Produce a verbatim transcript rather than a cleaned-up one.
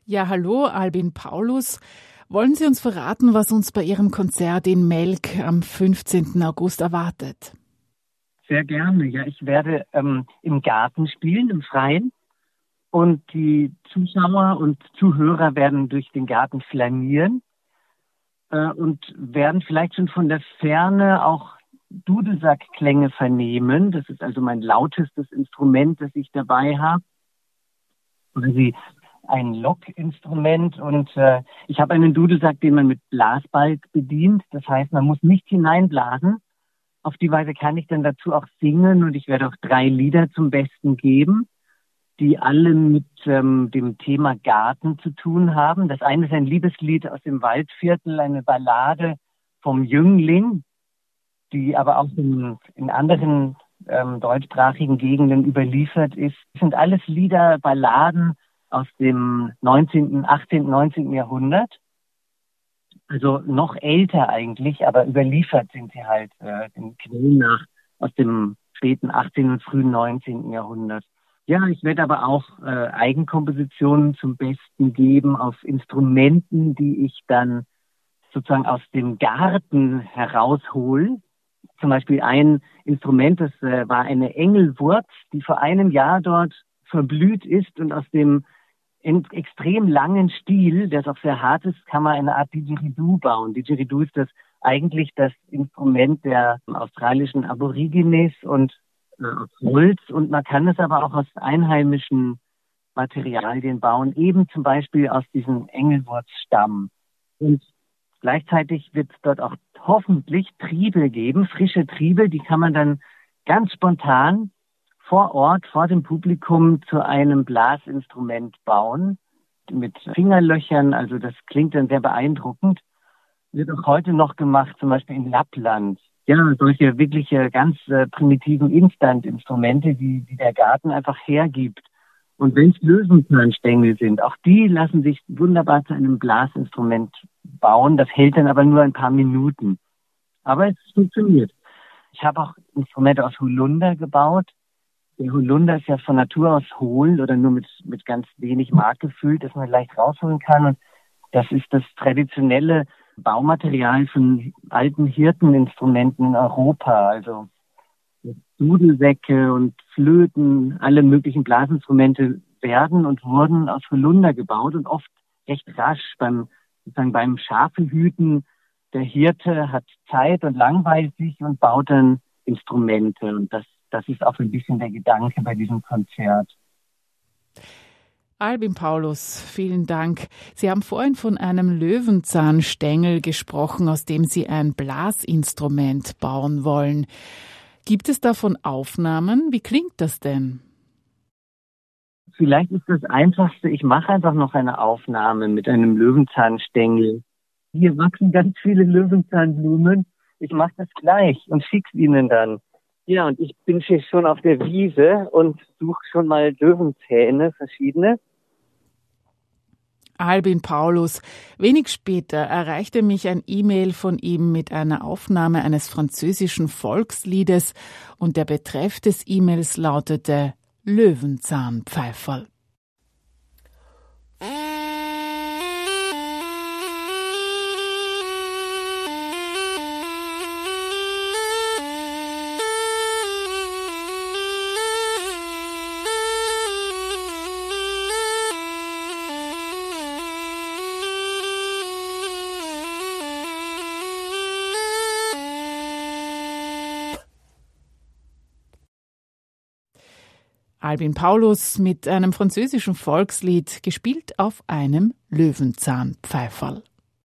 Ja, hallo, Albin Paulus. Wollen Sie uns verraten, was uns bei Ihrem Konzert in Melk am fünfzehnten August erwartet? Sehr gerne. Ja, ich werde ähm, im Garten spielen, im Freien. Und die Zuschauer und Zuhörer werden durch den Garten flanieren äh, und werden vielleicht schon von der Ferne auch Dudelsackklänge vernehmen. Das ist also mein lautestes Instrument, das ich dabei habe. Sie ein Lockinstrument und äh, ich habe einen Dudelsack, den man mit Blasbalg bedient. Das heißt, man muss nicht hineinblasen. Auf die Weise kann ich dann dazu auch singen und ich werde auch drei Lieder zum Besten geben, die alle mit ähm, dem Thema Garten zu tun haben. Das eine ist ein Liebeslied aus dem Waldviertel, eine Ballade vom Jüngling, die aber auch in, in anderen ähm, deutschsprachigen Gegenden überliefert ist. Das sind alles Lieder, Balladen aus dem neunzehnten, achtzehnten, neunzehnten Jahrhundert. Also noch älter eigentlich, aber überliefert sind sie halt äh, den Quellen nach aus dem späten achtzehnten und frühen neunzehnten Jahrhundert. Ja, ich werde aber auch äh, Eigenkompositionen zum Besten geben auf Instrumenten, die ich dann sozusagen aus dem Garten heraushole. Zum Beispiel ein Instrument, das äh, war eine Engelwurz, die vor einem Jahr dort verblüht ist und aus dem in extrem langen Stiel, der auch sehr hart ist, kann man eine Art Didgeridoo bauen. Didgeridoo ist das eigentlich das Instrument der australischen Aborigines und äh, aus Holz. Und man kann es aber auch aus einheimischen Materialien bauen, eben zum Beispiel aus diesem Engelwurzstamm. Und gleichzeitig wird es dort auch hoffentlich Triebe geben, frische Triebe, die kann man dann ganz spontan vor Ort, vor dem Publikum zu einem Blasinstrument bauen, mit Fingerlöchern, also das klingt dann sehr beeindruckend. Wird auch heute noch gemacht, zum Beispiel in Lappland. Ja, solche wirkliche ganz äh, primitiven Instant-Instrumente, die, die der Garten einfach hergibt. Und wenn es Löwenzahnstängel sind, auch die lassen sich wunderbar zu einem Blasinstrument bauen. Das hält dann aber nur ein paar Minuten. Aber es funktioniert. Ich habe auch Instrumente aus Holunder gebaut. Der Holunder ist ja von Natur aus hohl oder nur mit, mit ganz wenig Mark gefüllt, dass man leicht rausholen kann. Und das ist das traditionelle Baumaterial von alten Hirteninstrumenten in Europa. Also Dudelsäcke und Flöten, alle möglichen Blasinstrumente werden und wurden aus Holunder gebaut und oft recht rasch beim, sozusagen beim Schafehüten. Der Hirte hat Zeit und langweilt sich und baut dann Instrumente und das Das ist auch ein bisschen der Gedanke bei diesem Konzert. Albin Paulus, vielen Dank. Sie haben vorhin von einem Löwenzahnstängel gesprochen, aus dem Sie ein Blasinstrument bauen wollen. Gibt es davon Aufnahmen? Wie klingt das denn? Vielleicht ist das Einfachste, ich mache einfach noch eine Aufnahme mit einem Löwenzahnstängel. Hier wachsen ganz viele Löwenzahnblumen. Ich mache das gleich und schicke Ihnen dann. Ja, und ich bin hier schon auf der Wiese und suche schon mal Löwenzähne, verschiedene. Albin Paulus. Wenig später erreichte mich ein E-Mail von ihm mit einer Aufnahme eines französischen Volksliedes und der Betreff des E-Mails lautete Löwenzahnpfeiferl. Albin Paulus mit einem französischen Volkslied, gespielt auf einem Löwenzahnpfeiferl.